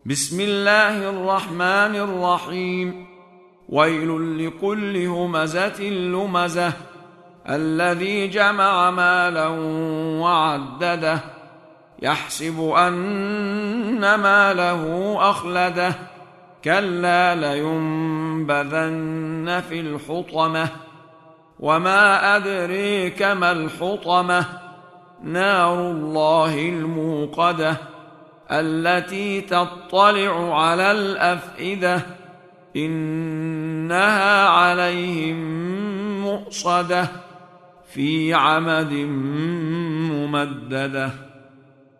بسم الله الرحمن الرحيم. ويل لكل همزة لمزة الذي جمع مالا وعدده يحسب أن ماله أخلده كلا لينبذن في الحطمة وما أدريك ما الحطمة نار الله الموقدة التي تطلع على الأفئدة إنها عليهم مؤصدة في عمد ممددة.